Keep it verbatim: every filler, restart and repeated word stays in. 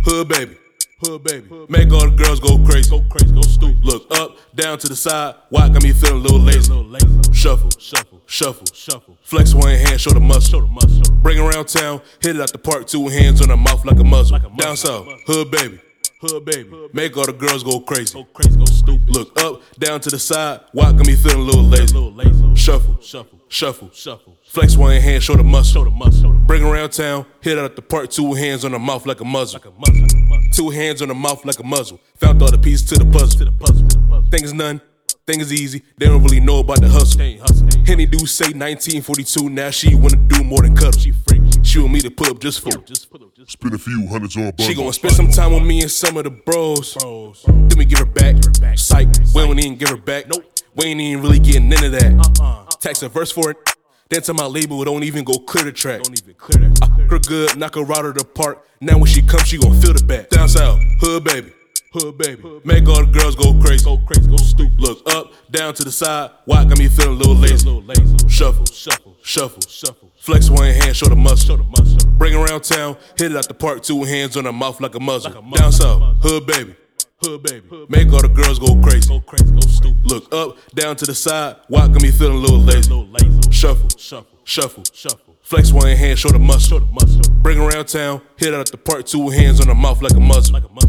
Hood baby. Hood baby. Make all the girls go crazy. Go crazy, go stupid. Look up, down to the side. Why got me feeling a little lazy? Shuffle, shuffle, shuffle, shuffle. Flex one hand, show the muscle. Bring around town, hit it out the park, two hands on her mouth like a muzzle. Down south, hood baby. Hood baby. Make all the girls go crazy. Go crazy, go stupid. Look up, down to the side. Why got me feeling a little lazy? Shuffle, shuffle, shuffle, shuffle. Flex one hand, show the muscle. Bring around town, hit it out the park, two hands on her mouth like a muzzle. Two hands on the mouth like a muzzle. Found all the pieces to the puzzle. Thing is none, thing is easy. They don't really know about the hustle. Henny do say nineteen forty-two, now she wanna do more than cuddle. She want me to pull up just for. Spend a few hundreds on bundles. She gon' spend some time with me and some of the bros. Then we give her back. Psych, we don't even give her back. We ain't even really getting into that. Tax a verse for it. Then to my label, don't even go clear the track. I hook her good, knock her out of the park. Now when she comes, she gon' feel the back. Down south, hood baby. Hood baby. Make all the girls go crazy. Go crazy, go stupid. Look up, down to the side. Why got me feeling a little lazy? Shuffle, shuffle, shuffle, shuffle. Flex one hand, show the muscle. Bring around town, hit it out the park, two hands on her mouth like a muzzle. Down south, hood baby. Hood baby. Make all the girls go crazy. Go crazy, go stupid. Look up, down to the side. Why got me feeling a little lazy? Shuffle, shuffle, shuffle, shuffle. Flex one hand, show the muscle. Bring around town, hit it out the park, two hands on her mouth like a muzzle.